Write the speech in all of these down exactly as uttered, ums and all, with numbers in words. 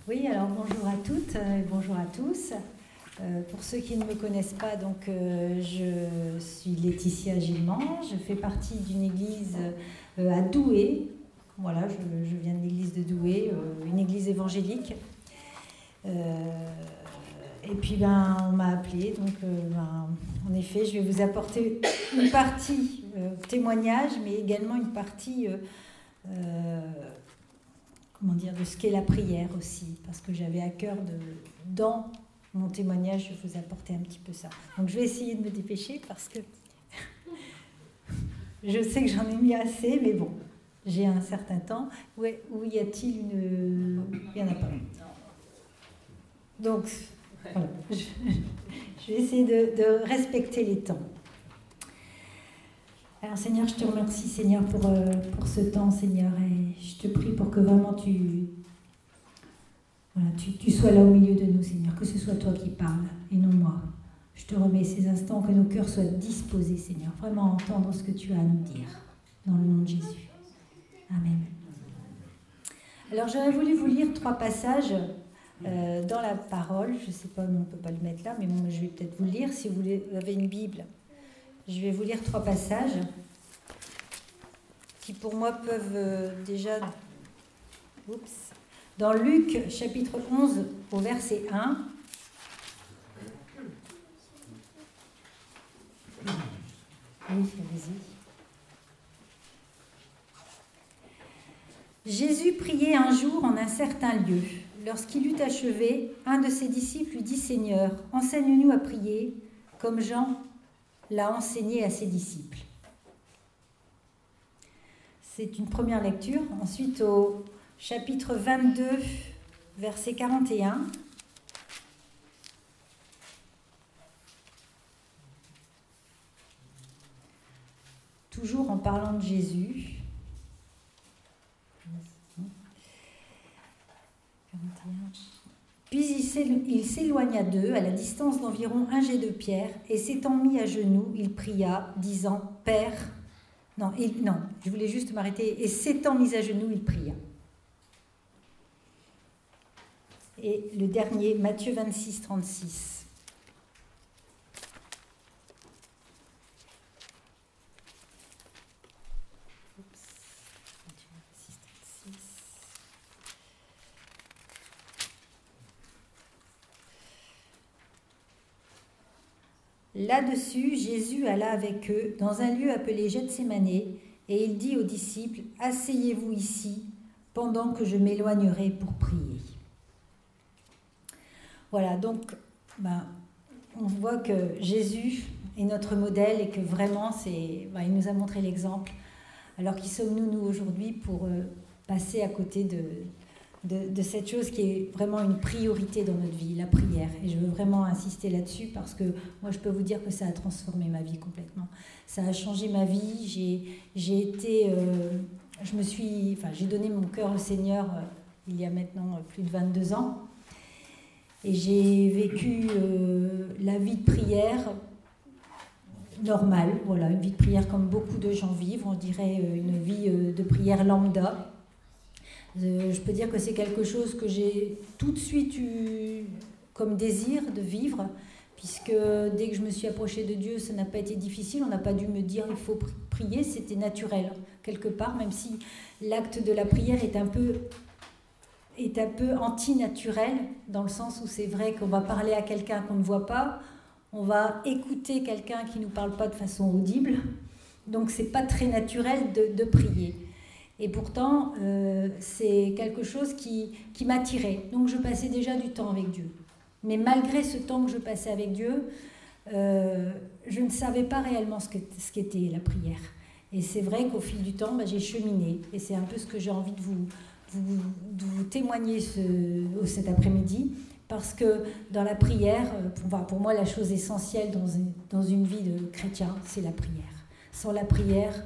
Oui, alors bonjour à toutes et bonjour à tous. Euh, pour ceux qui ne me connaissent pas, donc euh, je suis Laetitia Gilman, je fais partie d'une église euh, à Douai. Voilà, je, je viens de l'église de Douai, euh, une église évangélique. Euh, et puis ben, on m'a appelée, donc euh, ben, en effet, je vais vous apporter une partie euh, témoignage, mais également une partie euh, euh, comment dire, de ce qu'est la prière aussi, parce que j'avais à cœur de, dans mon témoignage, je vous apporter un petit peu ça. Donc je vais essayer de me dépêcher parce que je sais que j'en ai mis assez, mais bon, j'ai un certain temps. Où, est, où y a-t-il une... Il n'y en a pas. Donc, voilà, je, je vais essayer de, de respecter les temps. Alors Seigneur, je te remercie Seigneur pour, euh, pour ce temps Seigneur, et je te prie pour que vraiment tu, voilà, tu, tu sois là au milieu de nous Seigneur, que ce soit toi qui parles et non moi. Je te remets ces instants, que nos cœurs soient disposés Seigneur, vraiment à entendre ce que tu as à nous dire, dans le nom de Jésus. Amen. Alors j'aurais voulu vous lire trois passages euh, dans la parole, je ne sais pas, on ne peut pas le mettre là, mais bon, je vais peut-être vous le lire, si vous avez une Bible. Je vais vous lire trois passages qui pour moi peuvent euh, déjà... Oups. Dans Luc chapitre onze au verset un. Oui, allez-y. Jésus priait un jour en un certain lieu. Lorsqu'il eut achevé, un de ses disciples lui dit « Seigneur, enseigne-nous à prier, comme Jean l'a enseigné à ses disciples. » C'est une première lecture. Ensuite, au chapitre vingt-deux, verset quarante et un. Toujours en parlant de Jésus. Puis il s'éloigna d'eux à la distance d'environ un jet de pierre, et s'étant mis à genoux, il pria, disant « Père » Non, il, non, je voulais juste m'arrêter. Et s'étant mis à genoux, il pria. Et le dernier, Matthieu vingt-six, trente-six. Là-dessus, Jésus alla avec eux dans un lieu appelé Gethsémane, et il dit aux disciples « Asseyez-vous ici, pendant que je m'éloignerai pour prier. » Voilà, donc ben, on voit que Jésus est notre modèle et que vraiment, c'est, ben, il nous a montré l'exemple. Alors qui sommes-nous, nous, aujourd'hui, pour euh, passer à côté de... De, de cette chose qui est vraiment une priorité dans notre vie, la prière. Et je veux vraiment insister là-dessus parce que moi, je peux vous dire que ça a transformé ma vie complètement. Ça a changé ma vie. J'ai, j'ai été... Euh, je me suis... Enfin, j'ai donné mon cœur au Seigneur euh, il y a maintenant plus de vingt-deux ans. Et j'ai vécu euh, la vie de prière normale. Voilà, une vie de prière comme beaucoup de gens vivent. On dirait euh, une vie euh, de prière lambda. Je peux dire que c'est quelque chose que j'ai tout de suite eu comme désir de vivre, puisque dès que je me suis approchée de Dieu, ça n'a pas été difficile, on n'a pas dû me dire il faut prier, c'était naturel, quelque part, même si l'acte de la prière est un peu, est un peu antinaturel, dans le sens où c'est vrai qu'on va parler à quelqu'un qu'on ne voit pas, on va écouter quelqu'un qui ne nous parle pas de façon audible, donc c'est pas très naturel de, de prier. Et pourtant, euh, c'est quelque chose qui, qui m'attirait. Donc je passais déjà du temps avec Dieu. Mais malgré ce temps que je passais avec Dieu, euh, je ne savais pas réellement ce, que, ce qu'était la prière. Et c'est vrai qu'au fil du temps, bah, j'ai cheminé. Et c'est un peu ce que j'ai envie de vous, vous, de vous témoigner ce, cet après-midi. Parce que dans la prière, pour, pour moi, la chose essentielle dans une, dans une vie de chrétien, c'est la prière. Sans la prière...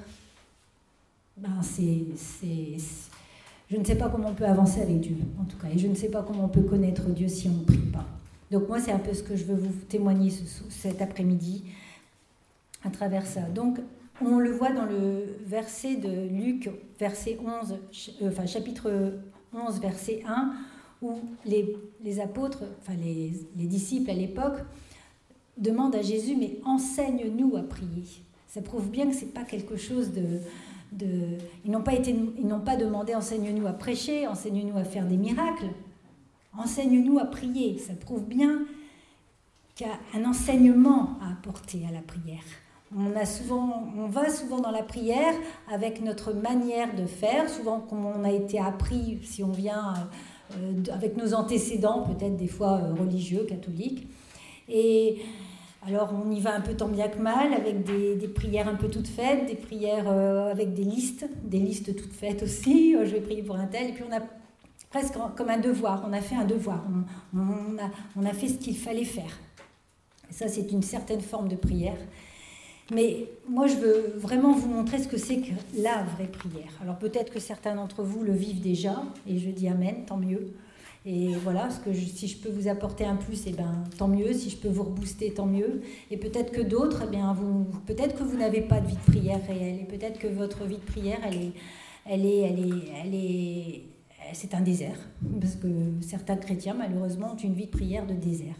Ben c'est, c'est, c'est... Je ne sais pas comment on peut avancer avec Dieu, en tout cas. Et je ne sais pas comment on peut connaître Dieu si on ne prie pas. Donc moi, c'est un peu ce que je veux vous témoigner ce, cet après-midi à travers ça. Donc, on le voit dans le verset de Luc, verset onze, euh, enfin, chapitre onze, verset un, où les, les apôtres, enfin les, les disciples à l'époque, demandent à Jésus, mais enseigne-nous à prier. Ça prouve bien que ce n'est pas quelque chose de... de ils n'ont pas été, ils n'ont pas demandé, enseigne-nous à prêcher, enseigne-nous à faire des miracles, enseigne-nous à prier. Ça prouve bien qu'il y a un enseignement à apporter à la prière. On, a souvent, on va souvent dans la prière avec notre manière de faire, souvent comme on a été appris, si on vient euh, avec nos antécédents, peut-être des fois euh, religieux, catholiques. Et alors on y va un peu tant bien que mal, avec des, des prières un peu toutes faites, des prières euh, avec des listes, des listes toutes faites aussi, je vais prier pour un tel, et puis on a presque comme un devoir, on a fait un devoir, on, on, a, on a fait ce qu'il fallait faire. Et ça, c'est une certaine forme de prière. Mais moi, je veux vraiment vous montrer ce que c'est que la vraie prière. Alors peut-être que certains d'entre vous le vivent déjà, et je dis amen, tant mieux. Et voilà, ce que je, si je peux vous apporter un plus, eh ben, tant mieux. Si je peux vous rebooster, tant mieux. Et peut-être que d'autres, eh bien, vous, peut-être que vous n'avez pas de vie de prière réelle. Et peut-être que votre vie de prière, elle est, elle est, elle est, elle est, c'est un désert. Parce que certains chrétiens, malheureusement, ont une vie de prière de désert.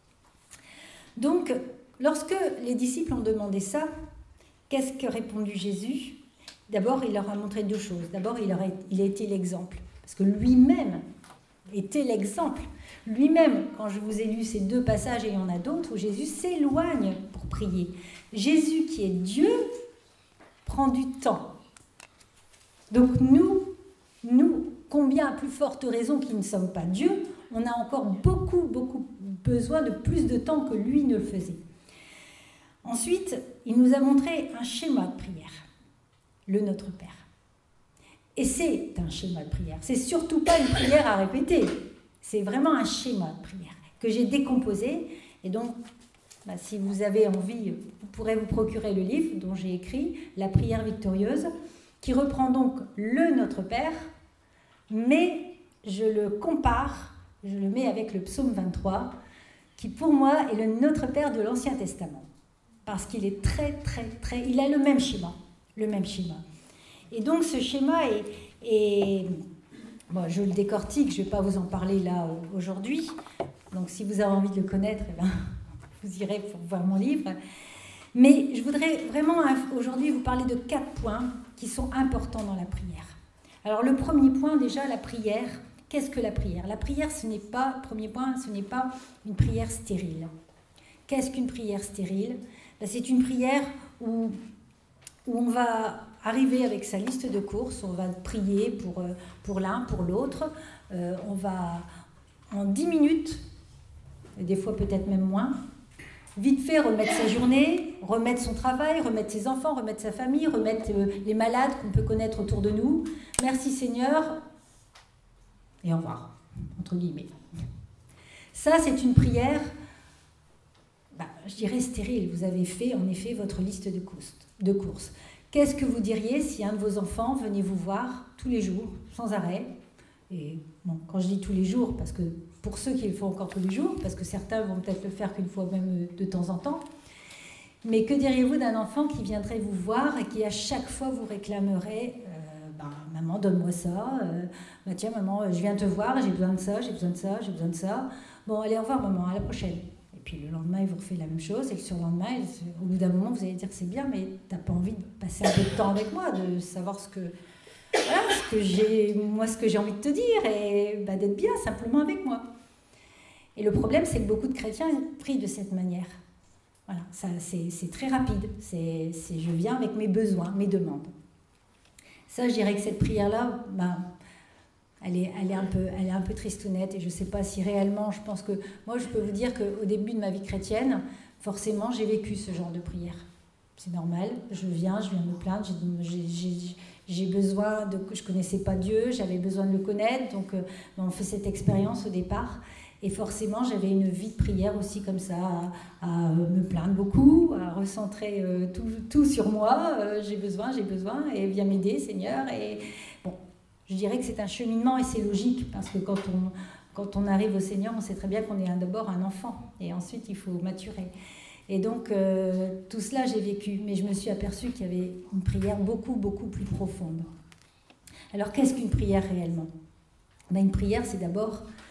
Donc, lorsque les disciples ont demandé ça, qu'est-ce que répondu Jésus ? D'abord, il leur a montré deux choses. D'abord, il, leur a, il a été l'exemple. Parce que lui-même était l'exemple. Lui-même, quand je vous ai lu ces deux passages, et il y en a d'autres, où Jésus s'éloigne pour prier. Jésus, qui est Dieu, prend du temps. Donc nous, nous, combien à plus forte raison qui ne sommes pas Dieu, on a encore beaucoup, beaucoup besoin de plus de temps que lui ne le faisait. Ensuite, il nous a montré un schéma de prière, le Notre Père. Et c'est un schéma de prière. C'est surtout pas une prière à répéter. C'est vraiment un schéma de prière que j'ai décomposé. Et donc, bah, si vous avez envie, vous pourrez vous procurer le livre dont j'ai écrit, La prière victorieuse, qui reprend donc le Notre Père, mais je le compare, je le mets avec le psaume vingt-trois, qui pour moi est le Notre Père de l'Ancien Testament. Parce qu'il est très, très, très... Il a le même schéma, le même schéma. Et donc, ce schéma est... est bon, je le décortique, je ne vais pas vous en parler là aujourd'hui. Donc, si vous avez envie de le connaître, eh ben, vous irez pour voir mon livre. Mais je voudrais vraiment aujourd'hui vous parler de quatre points qui sont importants dans la prière. Alors, le premier point, déjà, la prière. Qu'est-ce que la prière ? La prière, ce n'est pas, premier point, ce n'est pas une prière stérile. Qu'est-ce qu'une prière stérile ? Ben, c'est une prière où, où on va arriver avec sa liste de courses, on va prier pour, pour l'un, pour l'autre. Euh, on va, en dix minutes, et des fois peut-être même moins, vite fait remettre sa journée, remettre son travail, remettre ses enfants, remettre sa famille, remettre euh, les malades qu'on peut connaître autour de nous. Merci Seigneur, et au revoir, entre guillemets. Ça, c'est une prière, bah, je dirais stérile. Vous avez fait, en effet, votre liste de courses. De courses. Qu'est-ce que vous diriez si un de vos enfants venait vous voir tous les jours, sans arrêt ? Et bon, quand je dis tous les jours, parce que pour ceux qui le font encore tous les jours, parce que certains vont peut-être le faire qu'une fois même de temps en temps, mais que diriez-vous d'un enfant qui viendrait vous voir et qui à chaque fois vous réclamerait euh, ben, « Maman, donne-moi ça euh, »,« bah, Tiens, maman, je viens te voir, j'ai besoin de ça, j'ai besoin de ça, j'ai besoin de ça. Bon, allez, au revoir, maman, à la prochaine. » Et puis le lendemain, il vous refait la même chose, et le surlendemain, au bout d'un moment, vous allez dire que c'est bien, mais t'as pas envie de passer un peu de temps avec moi, de savoir ce que, voilà, ce que j'ai, moi, ce que j'ai envie de te dire, et bah, d'être bien simplement avec moi. Et le problème, c'est que beaucoup de chrétiens prient de cette manière. Voilà, ça, c'est, c'est très rapide. C'est, c'est, je viens avec mes besoins, mes demandes. Ça, je dirais que cette prière-là, bah, Elle est, elle, est un peu, elle est un peu tristounette et je ne sais pas si réellement, je pense que... Moi, je peux vous dire qu'au début de ma vie chrétienne, forcément, j'ai vécu ce genre de prière. C'est normal, je viens, je viens me plaindre, j'ai, j'ai, j'ai besoin de... Je ne connaissais pas Dieu, j'avais besoin de le connaître, donc euh, on fait cette expérience au départ. Et forcément, j'avais une vie de prière aussi comme ça, à, à me plaindre beaucoup, à recentrer euh, tout, tout sur moi. Euh, j'ai besoin, j'ai besoin, et viens m'aider, Seigneur, et... Bon. Je dirais que c'est un cheminement et c'est logique parce que quand on, quand on arrive au Seigneur, on sait très bien qu'on est d'abord un enfant et ensuite il faut maturer. Et donc euh, tout cela j'ai vécu, mais je me suis aperçue qu'il y avait une prière beaucoup, beaucoup plus profonde. Alors qu'est-ce qu'une prière réellement ? Ben, une prière, c'est d'abord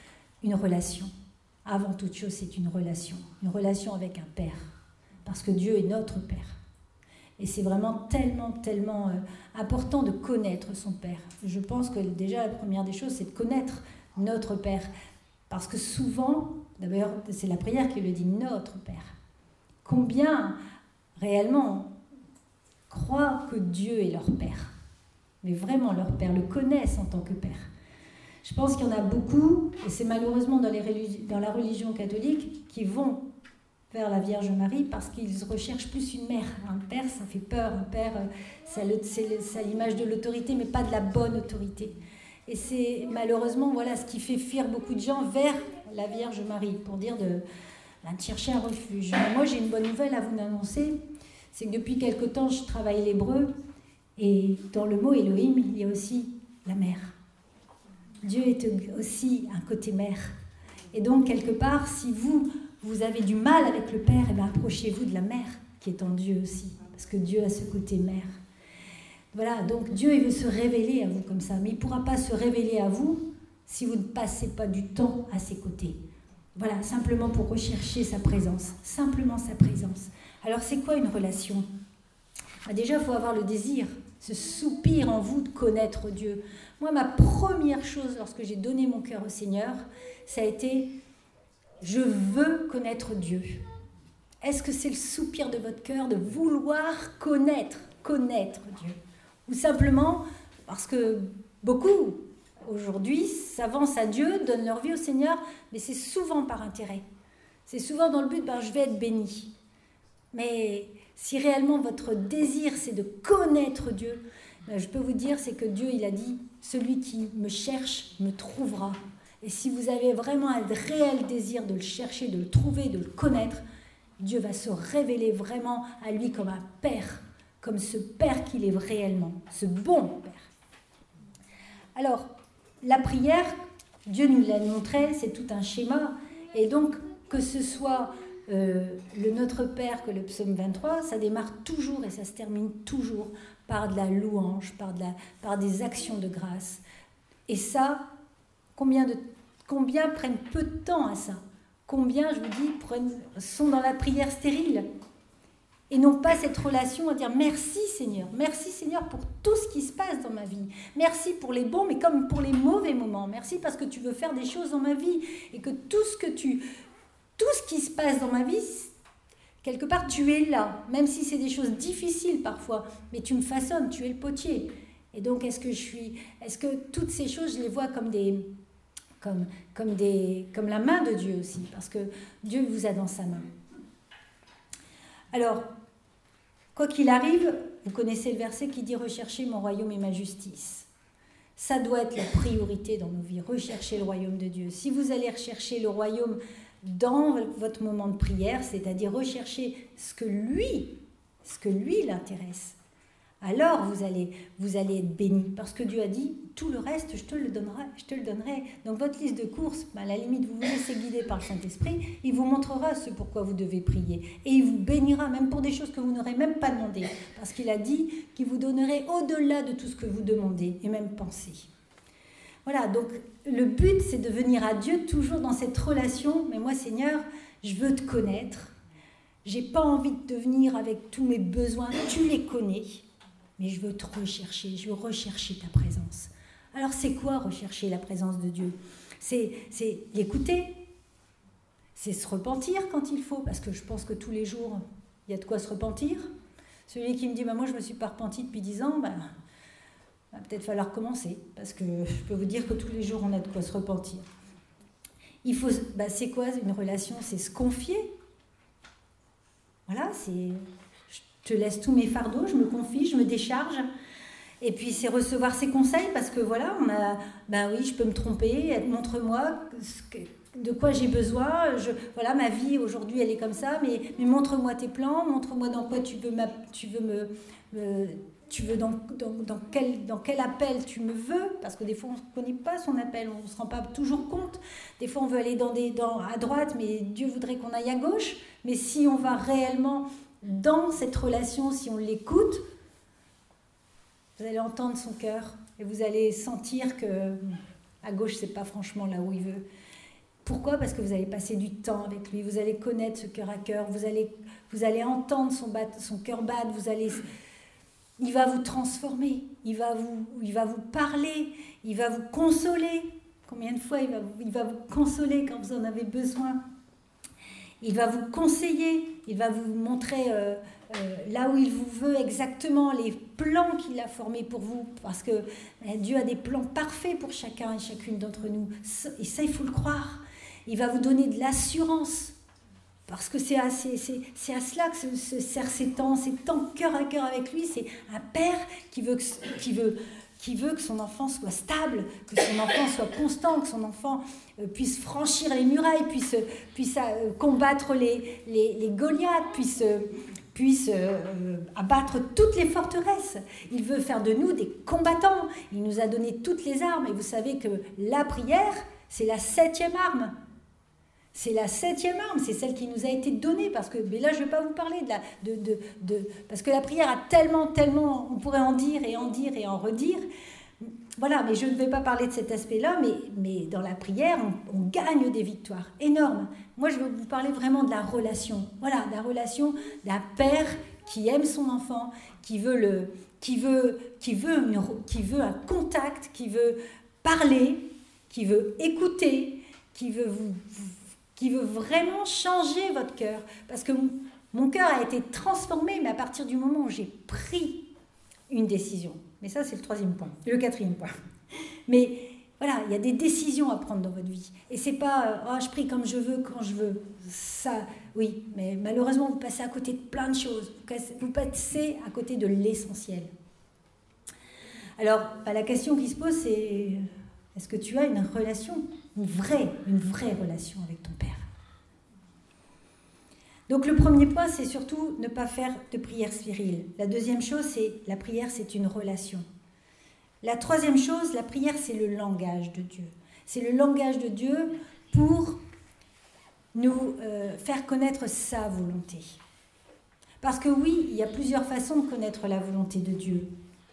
une relation. Avant toute chose, c'est une relation. Une relation avec un Père. Parce que Dieu est notre Père. Et c'est vraiment tellement, tellement euh, important de connaître son Père. Je pense que déjà, la première des choses, c'est de connaître notre Père. Parce que souvent, d'ailleurs, c'est la prière qui le dit, notre Père. Combien, réellement, croient que Dieu est leur Père, mais vraiment leur Père, le connaissent en tant que Père. Je pense qu'il y en a beaucoup, et c'est malheureusement dans, les religi- dans la religion catholique, qui vont vers la Vierge Marie parce qu'ils recherchent plus une mère. Un père, ça fait peur. Un père, ça, le, c'est, ça a l'image de l'autorité, mais pas de la bonne autorité. Et c'est malheureusement voilà, ce qui fait fuir beaucoup de gens vers la Vierge Marie, pour dire de, de chercher un refuge. Mais moi, j'ai une bonne nouvelle à vous annoncer, c'est que depuis quelque temps, je travaille l'hébreu, et dans le mot Elohim, il y a aussi la mère. Dieu est aussi un côté mère. Et donc, quelque part, si vous, vous avez du mal avec le Père, eh bien, approchez-vous de la mère, qui est en Dieu aussi, parce que Dieu a ce côté mère. Voilà, donc Dieu, il veut se révéler à vous comme ça, mais il ne pourra pas se révéler à vous si vous ne passez pas du temps à ses côtés. Voilà, simplement pour rechercher sa présence, simplement sa présence. Alors, c'est quoi une relation ? Bah déjà, il faut avoir le désir, ce soupir en vous de connaître Dieu. Moi, ma première chose lorsque j'ai donné mon cœur au Seigneur, ça a été « je veux connaître Dieu ». Est-ce que c'est le soupir de votre cœur de vouloir connaître, connaître Dieu ? Ou simplement parce que beaucoup, aujourd'hui, s'avancent à Dieu, donnent leur vie au Seigneur, mais c'est souvent par intérêt. C'est souvent dans le but, ben, je vais être béni. Mais si réellement votre désir, c'est de connaître Dieu, ben, je peux vous dire, c'est que Dieu, il a dit, celui qui me cherche me trouvera. Et si vous avez vraiment un réel désir de le chercher, de le trouver, de le connaître, Dieu va se révéler vraiment à lui comme un Père, comme ce Père qu'il est réellement, ce bon Père. Alors, la prière, Dieu nous l'a montré, c'est tout un schéma. Et donc, que ce soit euh, le Notre Père que le psaume vingt-trois, ça démarre toujours et ça se termine toujours par de la louange, par, de la, par des actions de grâce. Et ça, combien, de, combien prennent peu de temps à ça ? Combien, je vous dis, prennent, sont dans la prière stérile et n'ont pas cette relation à dire merci Seigneur, merci Seigneur pour tout ce qui se passe dans ma vie. Merci pour les bons, mais comme pour les mauvais moments. Merci parce que tu veux faire des choses dans ma vie et que tout ce que tu, tout ce qui se passe dans ma vie, quelque part tu es là, même si c'est des choses difficiles parfois, mais tu me façonnes, tu es le potier. Et donc est-ce que je suis, est-ce que toutes ces choses, je les vois comme des Comme, comme, des, comme la main de Dieu aussi, parce que Dieu vous a dans sa main. Alors, quoi qu'il arrive, vous connaissez le verset qui dit « Recherchez mon royaume et ma justice ». Ça doit être la priorité dans nos vies, rechercher le royaume de Dieu. Si vous allez rechercher le royaume dans votre moment de prière, c'est-à-dire rechercher ce que lui, ce que lui l'intéresse, alors vous allez, vous allez être bénis. Parce que Dieu a dit, tout le reste, je te le donnerai. Je te le donnerai. Donc votre liste de courses, à la limite, vous vous laissez guider par le Saint-Esprit, il vous montrera ce pourquoi vous devez prier. Et il vous bénira, même pour des choses que vous n'aurez même pas demandées. Parce qu'il a dit qu'il vous donnerait au-delà de tout ce que vous demandez, et même pensez. Voilà, donc le but, c'est de venir à Dieu toujours dans cette relation. Mais moi, Seigneur, je veux te connaître. J'ai pas envie de venir avec tous mes besoins. Tu les connais. Mais je veux te rechercher, je veux rechercher ta présence. Alors c'est quoi rechercher la présence de Dieu ? C'est, c'est l'écouter, c'est se repentir quand il faut, parce que je pense que tous les jours, il y a de quoi se repentir. Celui qui me dit bah, « moi je ne me suis pas repenti depuis dix ans bah, », va peut-être falloir commencer, parce que je peux vous dire que tous les jours on a de quoi se repentir. Il faut, bah, c'est quoi une relation ? C'est se confier. Voilà, c'est... Je te laisse tous mes fardeaux, je me confie, je me décharge. Et puis, c'est recevoir ses conseils parce que voilà, on a, ben oui, je peux me tromper, montre-moi de quoi j'ai besoin. Je, voilà, ma vie aujourd'hui, elle est comme ça, mais, mais montre-moi tes plans, montre-moi dans quoi tu veux, ma, tu veux me. me tu veux dans, dans, dans, quel, dans quel appel tu me veux, parce que des fois on ne connaît pas son appel, on ne se rend pas toujours compte. Des fois on veut aller dans des, dans, à droite, mais Dieu voudrait qu'on aille à gauche. Mais si on va réellement dans cette relation, si on l'écoute, vous allez entendre son cœur et vous allez sentir que à gauche, c'est pas franchement là où il veut. Pourquoi ? Parce que vous allez passer du temps avec lui, vous allez connaître ce cœur à cœur, vous allez, vous allez entendre son, bat, son cœur battre, vous allez, il va vous transformer, il va vous, il va vous parler, il va vous consoler. Combien de fois il va, il va vous consoler quand vous en avez besoin ? Il va vous conseiller, il va vous montrer euh, euh, là où il vous veut exactement, les plans qu'il a formés pour vous, parce que euh, Dieu a des plans parfaits pour chacun et chacune d'entre nous, et ça il faut le croire. Il va vous donner de l'assurance, parce que c'est à, c'est, c'est, c'est à cela que se, se sert ces temps, ces temps cœur à cœur avec lui. C'est un père qui veut, que, qui, veut, qui veut que son enfant soit stable, que son enfant soit constant, que son enfant euh, puisse franchir les murailles, puisse, puisse euh, combattre les, les, les Goliaths, puisse, euh, puisse euh, abattre toutes les forteresses. Il veut faire de nous des combattants. Il nous a donné toutes les armes. Et vous savez que la prière, c'est la septième arme. C'est la septième arme, c'est celle qui nous a été donnée, parce que, mais là je ne vais pas vous parler de la, de, de, de, parce que la prière a tellement, tellement, on pourrait en dire et en dire et en redire, voilà, mais je ne vais pas parler de cet aspect-là, mais, mais dans la prière, on, on gagne des victoires énormes. Moi je veux vous parler vraiment de la relation, voilà, de la relation d'un père qui aime son enfant, qui veut, le, qui veut, qui veut, une, qui veut un contact, qui veut parler, qui veut écouter, qui veut vous, vous qui veut vraiment changer votre cœur. Parce que mon cœur a été transformé, mais à partir du moment où j'ai pris une décision. Mais ça, c'est le troisième point, le quatrième point. Mais voilà, il y a des décisions à prendre dans votre vie. Et c'est pas « oh, je prie comme je veux, quand je veux ». Ça, oui, mais malheureusement, vous passez à côté de plein de choses. Vous passez à côté de l'essentiel. Alors, la question qui se pose, c'est est-ce que tu as une relation, une vraie, une vraie relation avec ton Père ? Donc le premier point, c'est surtout ne pas faire de prière stérile. La deuxième chose, c'est la prière, c'est une relation. La troisième chose, la prière, c'est le langage de Dieu. C'est le langage de Dieu pour nous euh, faire connaître sa volonté. Parce que oui, il y a plusieurs façons de connaître la volonté de Dieu.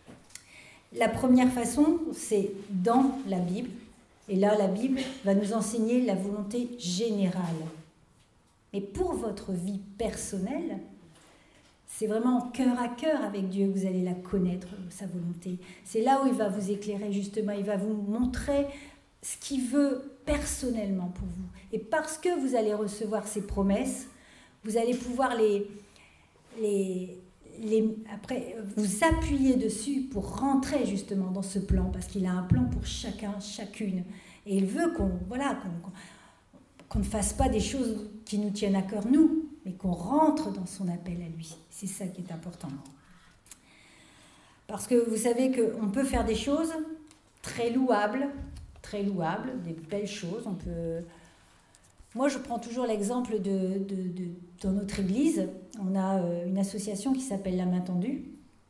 La première façon, c'est dans la Bible. Et là, la Bible va nous enseigner la volonté générale. Mais pour votre vie personnelle, c'est vraiment cœur à cœur avec Dieu que vous allez la connaître, sa volonté. C'est là où il va vous éclairer justement, il va vous montrer ce qu'il veut personnellement pour vous. Et parce que vous allez recevoir ses promesses, vous allez pouvoir les... les Les, après, vous appuyez dessus pour rentrer justement dans ce plan, parce qu'il a un plan pour chacun, chacune. Et il veut qu'on, voilà, qu'on, qu'on ne fasse pas des choses qui nous tiennent à cœur, nous, mais qu'on rentre dans son appel à lui. C'est ça qui est important. Parce que vous savez qu'on peut faire des choses très louables, très louables, des belles choses. On peut... Moi, je prends toujours l'exemple de, de, de, dans notre église. On a une association qui s'appelle La Main Tendue.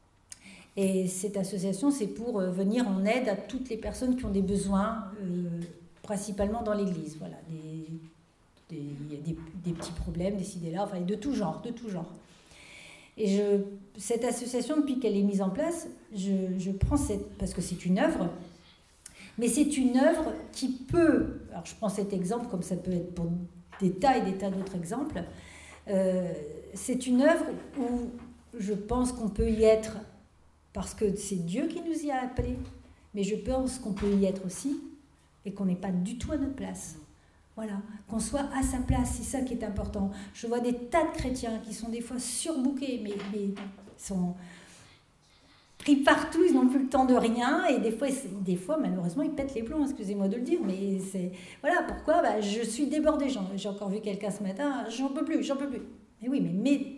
Et cette association, c'est pour venir en aide à toutes les personnes qui ont des besoins, euh, principalement dans l'église. Voilà, des, des, il y a des, des petits problèmes, des idées-là, enfin, de tout genre, de tout genre. Et je, cette association, depuis qu'elle est mise en place, je, je prends cette... Parce que c'est une œuvre... Mais c'est une œuvre qui peut, alors je prends cet exemple comme ça peut être pour des tas et des tas d'autres exemples, euh, c'est une œuvre où je pense qu'on peut y être parce que c'est Dieu qui nous y a appelés, mais je pense qu'on peut y être aussi et qu'on n'est pas du tout à notre place. Voilà, qu'on soit à sa place, c'est ça qui est important. Je vois des tas de chrétiens qui sont des fois surbookés, mais, mais sont... pris partout, ils n'ont plus le temps de rien, et des fois, des fois malheureusement, ils pètent les plombs, excusez-moi de le dire, mais c'est... Voilà, pourquoi bah, je suis débordée, j'en... j'ai encore vu quelqu'un ce matin, j'en peux plus, j'en peux plus. Mais oui, mais mets,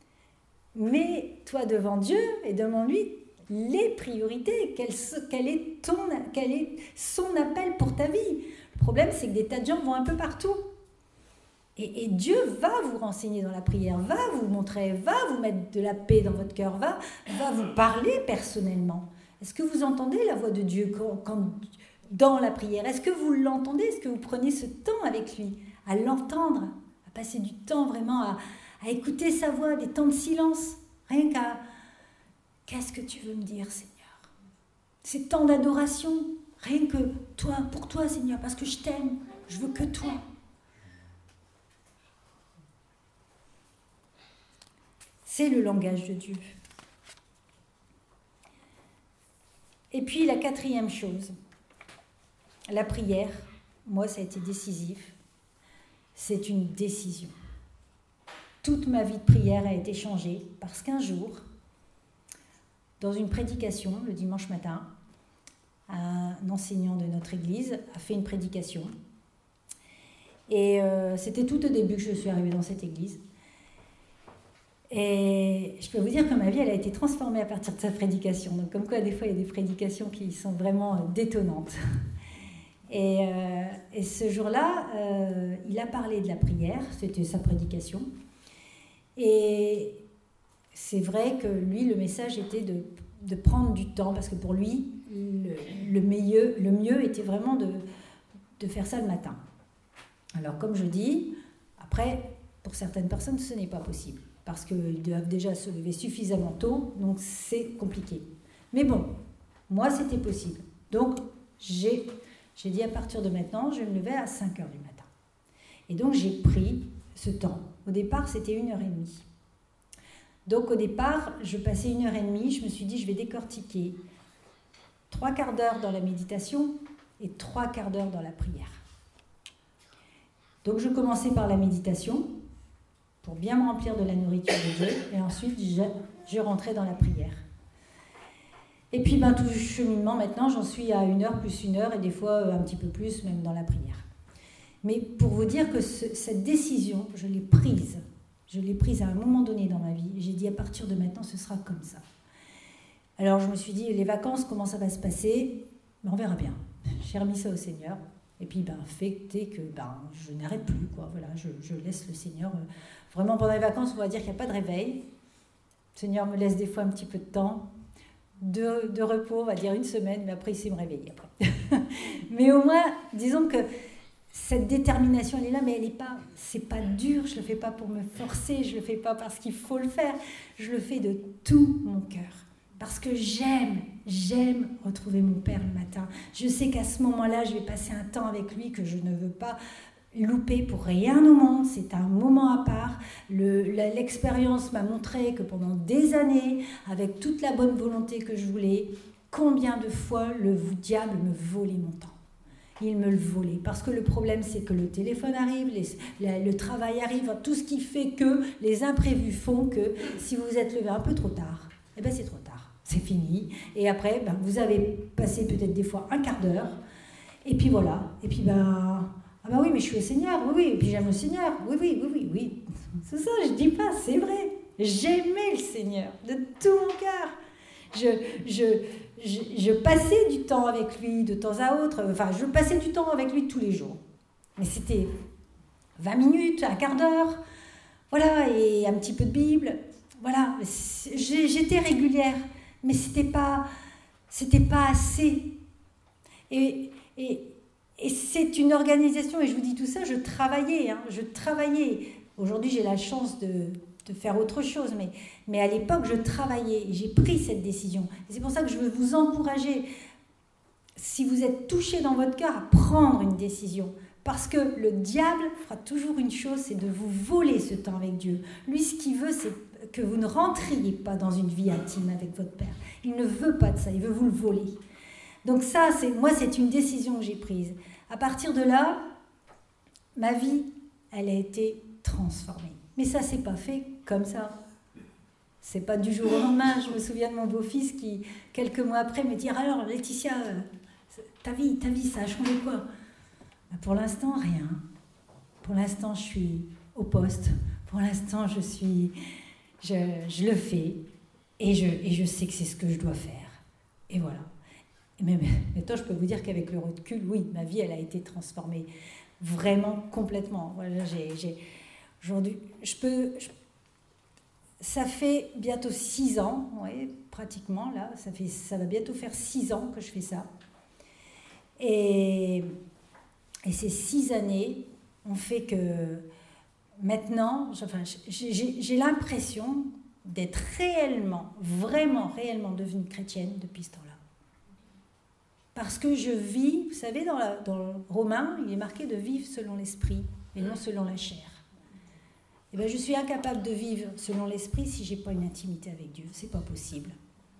mets-toi devant Dieu et demande-lui les priorités, quel, quel, est ton, quel est son appel pour ta vie. Le problème, c'est que des tas de gens vont un peu partout. Et, et Dieu va vous renseigner dans la prière, va vous montrer, va vous mettre de la paix dans votre cœur, va, va vous parler personnellement. Est-ce que vous entendez la voix de Dieu quand, quand, dans la prière ? Est-ce que vous l'entendez ? Est-ce que vous prenez ce temps avec lui, à l'entendre, à passer du temps vraiment à, à écouter sa voix, des temps de silence, rien qu'à « Qu'est-ce que tu veux me dire, Seigneur ?» Ces temps d'adoration, rien que toi, pour toi, Seigneur, parce que je t'aime. Je veux que toi. C'est le langage de Dieu. Et puis la quatrième chose, la prière, moi ça a été décisif, c'est une décision. Toute ma vie de prière a été changée parce qu'un jour, dans une prédication, le dimanche matin, un enseignant de notre église a fait une prédication. Et euh, c'était tout au début que je suis arrivée dans cette église. Et je peux vous dire que ma vie, elle a été transformée à partir de sa prédication. Donc comme quoi, des fois, il y a des prédications qui sont vraiment détonnantes. Et, euh, et ce jour-là, euh, il a parlé de la prière, c'était sa prédication. Et c'est vrai que lui, le message était de, de prendre du temps, parce que pour lui, le, le, mieux, le mieux était vraiment de, de faire ça le matin. Alors comme je dis, après, pour certaines personnes, ce n'est pas possible, parce qu'ils doivent déjà se lever suffisamment tôt, donc c'est compliqué. Mais bon, moi, c'était possible. Donc, j'ai, j'ai dit à partir de maintenant, je vais me lever à cinq heures du matin. Et donc, j'ai pris ce temps. Au départ, c'était une heure et demie. Donc, au départ, je passais une heure et demie, je me suis dit, je vais décortiquer trois quarts d'heure dans la méditation et trois quarts d'heure dans la prière. Donc, je commençais par la méditation, pour bien me remplir de la nourriture de Dieu, et ensuite je, je rentrais dans la prière. Et puis ben, tout cheminement, maintenant j'en suis à une heure plus une heure, et des fois un petit peu plus même dans la prière. Mais pour vous dire que ce, cette décision, je l'ai prise, je l'ai prise à un moment donné dans ma vie, j'ai dit à partir de maintenant ce sera comme ça. Alors je me suis dit, les vacances, comment ça va se passer? Ben, on verra bien. J'ai remis ça au Seigneur. Et puis, ben, fait que ben, je n'arrête plus, quoi. Voilà, je, je laisse le Seigneur. Euh, vraiment, pendant les vacances, on va dire qu'il n'y a pas de réveil. Le Seigneur me laisse des fois un petit peu de temps, de, de repos, on va dire une semaine, mais après, il sait me réveiller. Après. Mais au moins, disons que cette détermination, elle est là, mais elle n'est pas, c'est pas dur. Je ne le fais pas pour me forcer, je ne le fais pas parce qu'il faut le faire. Je le fais de tout mon cœur. Parce que j'aime, j'aime retrouver mon Père le matin. Je sais qu'à ce moment-là, je vais passer un temps avec lui que je ne veux pas louper pour rien au monde. C'est un moment à part. Le, la, l'expérience m'a montré que pendant des années, avec toute la bonne volonté que je voulais, combien de fois le diable me volait mon temps. Il me le volait. Parce que le problème, c'est que le téléphone arrive, les, la, le travail arrive, tout ce qui fait que les imprévus font que si vous vous êtes levé un peu trop tard, eh ben c'est trop tard. C'est fini. Et après, ben, vous avez passé peut-être des fois un quart d'heure. Et puis voilà. Et puis, ben, ah ben oui, mais je suis au Seigneur. Oui, oui. Et puis j'aime le Seigneur. Oui, oui, oui, oui, oui. C'est ça, je dis pas, c'est vrai. J'aimais le Seigneur de tout mon cœur. Je, je, je, je passais du temps avec lui de temps à autre. Enfin, je passais du temps avec lui tous les jours. Mais c'était vingt minutes, un quart d'heure. Voilà, et un petit peu de Bible. Voilà, j'étais régulière. Mais c'était pas, c'était pas assez. Et, et, et c'est une organisation, et je vous dis tout ça, je travaillais, hein, je travaillais. Aujourd'hui, j'ai la chance de, de faire autre chose, mais, mais à l'époque, je travaillais, et j'ai pris cette décision. Et c'est pour ça que je veux vous encourager, si vous êtes touché dans votre cœur, à prendre une décision. Parce que le diable fera toujours une chose, c'est de vous voler ce temps avec Dieu. Lui, ce qu'il veut, c'est que vous ne rentriez pas dans une vie intime avec votre Père. Il ne veut pas de ça, il veut vous le voler. Donc ça, c'est, moi, c'est une décision que j'ai prise. À partir de là, ma vie, elle a été transformée. Mais ça, c'est pas fait comme ça. C'est pas du jour au lendemain. Je me souviens de mon beau-fils qui, quelques mois après, me dit « Alors, Laetitia, ta vie, ta vie, ça a changé quoi ?» Pour l'instant, rien. Pour l'instant, je suis au poste. Pour l'instant, je suis... Je, je le fais et je, et je sais que c'est ce que je dois faire. Et voilà. Et même maintenant, je peux vous dire qu'avec le recul, oui, ma vie, elle a été transformée vraiment complètement. Voilà, j'ai, j'ai, aujourd'hui, je peux... Je, ça fait bientôt six ans, ouais, pratiquement, là, ça, fait, ça va bientôt faire six ans que je fais ça. Et, et ces six années ont fait que... Maintenant, enfin, j'ai, j'ai, j'ai l'impression d'être réellement, vraiment, réellement devenue chrétienne depuis ce temps-là. Parce que je vis, vous savez, dans, la, dans Romains, il est marqué de vivre selon l'esprit et non selon la chair. Et bien, je suis incapable de vivre selon l'esprit si je n'ai pas une intimité avec Dieu. Ce n'est pas possible.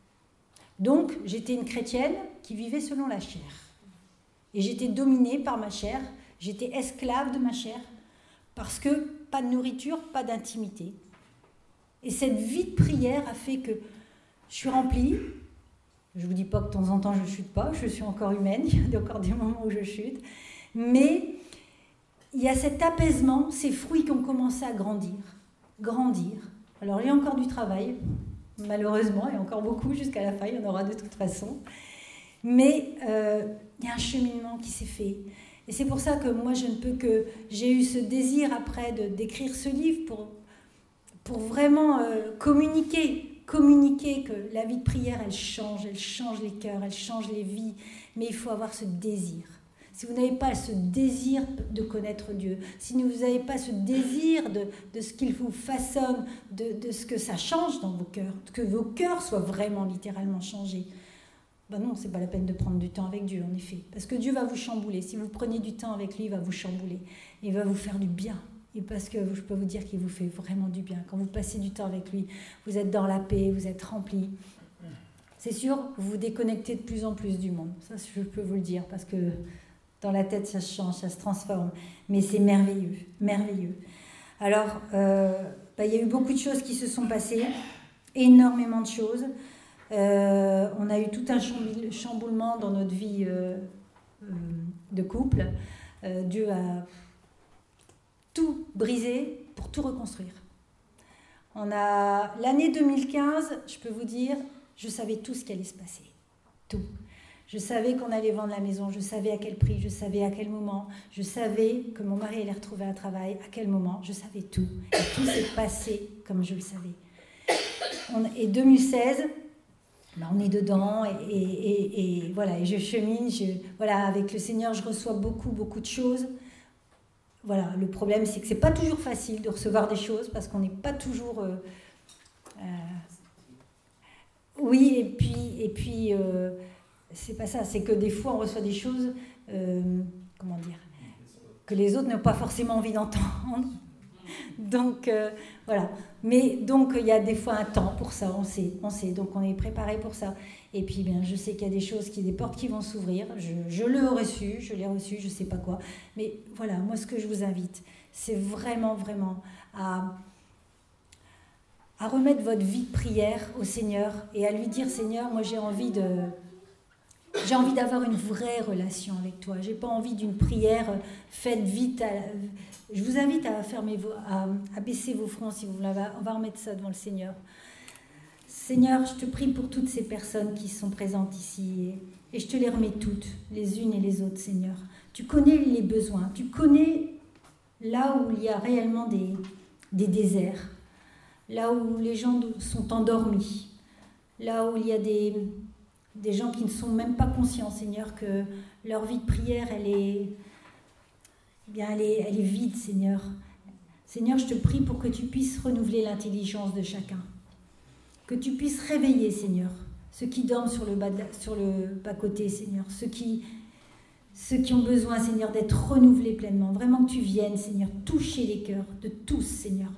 Donc, j'étais une chrétienne qui vivait selon la chair. Et j'étais dominée par ma chair, j'étais esclave de ma chair, parce que pas de nourriture, pas d'intimité. Et cette vie de prière a fait que je suis remplie. Je ne vous dis pas que de temps en temps je ne chute pas, je suis encore humaine, il y a encore des moments où je chute. Mais il y a cet apaisement, ces fruits qui ont commencé à grandir, grandir. Alors il y a encore du travail, malheureusement, et encore beaucoup jusqu'à la fin, il y en aura de toute façon. Mais euh, il y a un cheminement qui s'est fait. Et c'est pour ça que moi, je ne peux que... J'ai eu ce désir après de, d'écrire ce livre pour, pour vraiment euh, communiquer, communiquer que la vie de prière, elle change, elle change les cœurs, elle change les vies. Mais il faut avoir ce désir. Si vous n'avez pas ce désir de connaître Dieu, si vous n'avez pas ce désir de, de ce qu'il vous façonne, de, de ce que ça change dans vos cœurs, que vos cœurs soient vraiment littéralement changés, ben non, c'est pas la peine de prendre du temps avec Dieu, en effet. Parce que Dieu va vous chambouler. Si vous prenez du temps avec lui, il va vous chambouler. Il va vous faire du bien. Et parce que je peux vous dire qu'il vous fait vraiment du bien. Quand vous passez du temps avec lui, vous êtes dans la paix, vous êtes rempli. C'est sûr, vous vous déconnectez de plus en plus du monde. Ça, je peux vous le dire, parce que dans la tête, ça change, ça se transforme. Mais c'est merveilleux, merveilleux. Alors, euh, ben, il y a eu beaucoup de choses qui se sont passées, énormément de choses. Euh, on a eu tout un chamboulement dans notre vie euh, euh, de couple. Euh, Dieu a tout brisé pour tout reconstruire. On a l'année deux mille quinze, je peux vous dire, je savais tout ce qui allait se passer. Tout. Je savais qu'on allait vendre la maison, je savais à quel prix, je savais à quel moment, je savais que mon mari allait retrouver un travail, à quel moment, je savais tout. Et tout s'est passé comme je le savais. On, et deux mille seize... Ben, on est dedans et, et, et, et voilà, et je chemine, je, voilà, avec le Seigneur, je reçois beaucoup, beaucoup de choses. Voilà, le problème, c'est que c'est pas toujours facile de recevoir des choses parce qu'on n'est pas toujours... Euh, euh, oui, et puis, et puis euh, c'est pas ça, c'est que des fois, on reçoit des choses, euh, comment dire, que les autres n'ont pas forcément envie d'entendre. Donc, euh, voilà. Mais donc, il y a des fois un temps pour ça, on sait, on sait. Donc, on est préparé pour ça. Et puis, bien, je sais qu'il y a des choses, qui, des portes qui vont s'ouvrir. Je, je l'ai reçu, je l'ai reçu, je ne sais pas quoi. Mais voilà, moi, ce que je vous invite, c'est vraiment, vraiment à, à remettre votre vie de prière au Seigneur et à lui dire, Seigneur, moi, j'ai envie de... J'ai envie d'avoir une vraie relation avec toi. J'ai pas envie d'une prière faite vite. À... Je vous invite à, fermer vos... à... à baisser vos fronts si vous voulez. On va remettre ça devant le Seigneur. Seigneur, je te prie pour toutes ces personnes qui sont présentes ici et, et je te les remets toutes, les unes et les autres, Seigneur. Tu connais les besoins. Tu connais là où il y a réellement des, des déserts, là où les gens sont endormis, là où il y a des... des gens qui ne sont même pas conscients, Seigneur, que leur vie de prière, elle est, eh bien, elle est, elle est vide, Seigneur. Seigneur, je te prie pour que tu puisses renouveler l'intelligence de chacun. Que tu puisses réveiller, Seigneur, ceux qui dorment sur le bas, de la, sur le bas-côté, Seigneur. Ceux qui, ceux qui ont besoin, Seigneur, d'être renouvelés pleinement. Vraiment que tu viennes, Seigneur, toucher les cœurs de tous, Seigneur.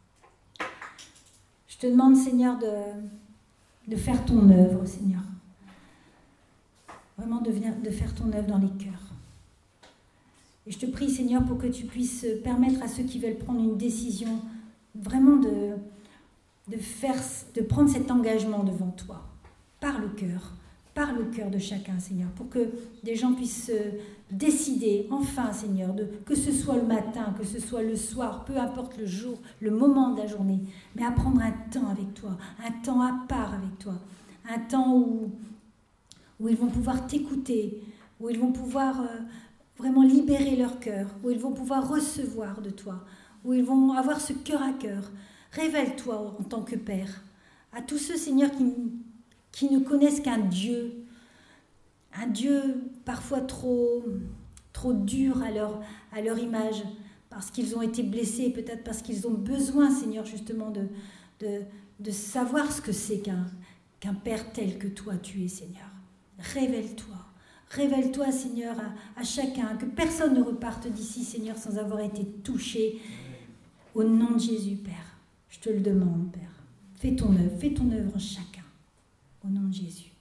Je te demande, Seigneur, de, de faire ton œuvre, Seigneur. Vraiment de, venir, de faire ton œuvre dans les cœurs. Et je te prie, Seigneur, pour que tu puisses permettre à ceux qui veulent prendre une décision, vraiment de, de, faire, de prendre cet engagement devant toi, par le cœur, par le cœur de chacun, Seigneur, pour que des gens puissent décider, enfin, Seigneur, de, que ce soit le matin, que ce soit le soir, peu importe le jour, le moment de la journée, mais à prendre un temps avec toi, un temps à part avec toi, un temps où... où ils vont pouvoir t'écouter, où ils vont pouvoir euh, vraiment libérer leur cœur, où ils vont pouvoir recevoir de toi, où ils vont avoir ce cœur à cœur. Révèle-toi en tant que Père à tous ceux, Seigneur, qui, qui ne connaissent qu'un Dieu, un Dieu parfois trop, trop dur à leur, à leur image, parce qu'ils ont été blessés, peut-être parce qu'ils ont besoin, Seigneur, justement, de, de, de savoir ce que c'est qu'un, qu'un Père tel que toi tu es, Seigneur. Révèle-toi, Révèle-toi, Seigneur, à, à chacun, que personne ne reparte d'ici, Seigneur, sans avoir été touché. Au nom de Jésus, Père, je te le demande, Père. Fais ton œuvre, fais ton œuvre en chacun. Au nom de Jésus.